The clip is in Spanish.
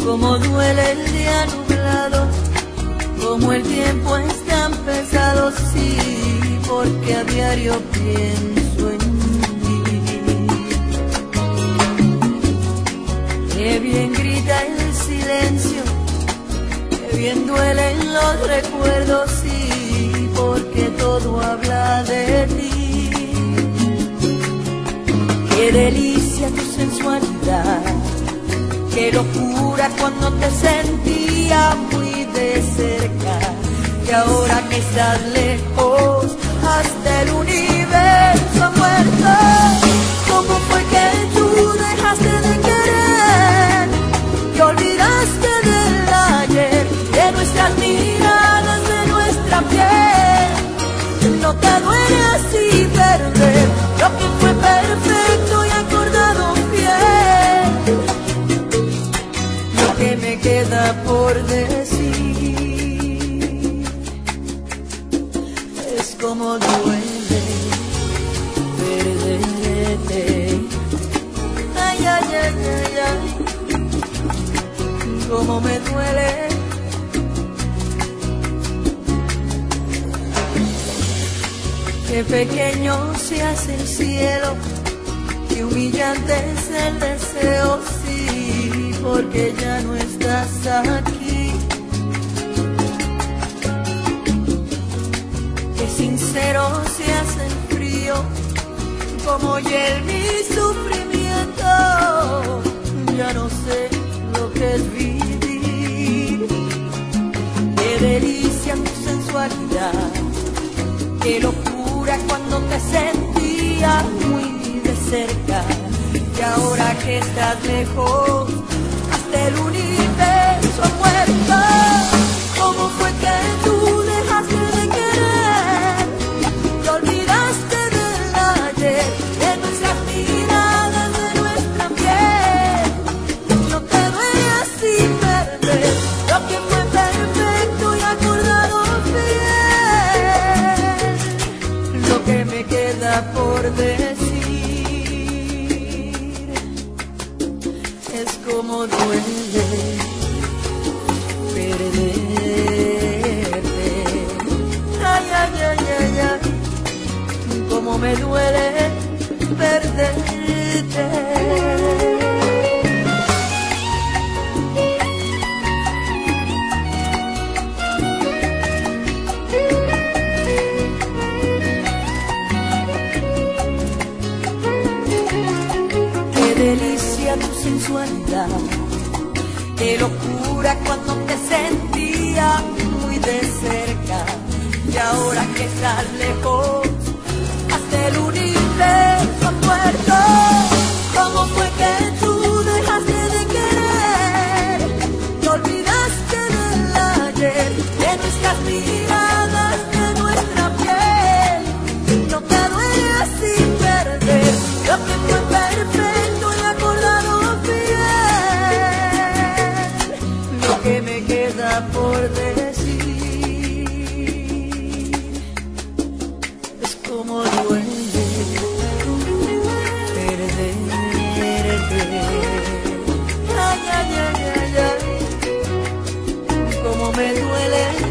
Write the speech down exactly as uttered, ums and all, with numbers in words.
Como duele el día nublado, como el tiempo es tan pesado, sí, porque a diario pienso en ti. Qué bien grita el silencio, qué bien duelen los recuerdos, sí, porque todo habla de ti. Qué delicia tu sensualidad, qué locura cuando te sentía muy de cerca, y ahora que estás lejos, hasta el universo ha muerto. ¿Cómo fue que tú dejaste de querer y olvidaste del ayer, de nuestras miradas, de nuestra piel? No te duele así perder lo que fue perfecto y acordado bien. Lo que me queda por decir es como duele perderte. Ay, ay, ay, ay, ay, como me duele. Qué pequeño se hace el cielo, qué humillante es el deseo, sí, porque ya no estás aquí. Qué sincero se hace el frío, como hiel mi sufrimiento. Ya no sé lo que es vivir. Qué delicia tu sensualidad, qué locura cuando te sentía muy de cerca, y ahora que estás lejos, hasta el universo ha muerto. ¿Cómo fue que tú dejaste de querer y olvidaste del ayer, de nuestras miradas, de nuestra piel? No te duele así perder lo que fue perfecto y acordado bien. Lo que me queda por decir es como duele perderte. Ay, ay, ay, ay, ay, como me duele perderte. Qué delicia tu sensualidad, qué locura cuando te sentía muy de cerca, y ahora que estás lejos, hasta el universo ha muerto. ¿Cómo fue que tú dejaste de querer y olvidaste del ayer, de nuestras miradas, de nuestra piel? No te duele así perder lo que fue perfecto y acordado bien. Lo que me queda por decir es como duele perderte. Ay, ay, ay, ay, ay, como me duele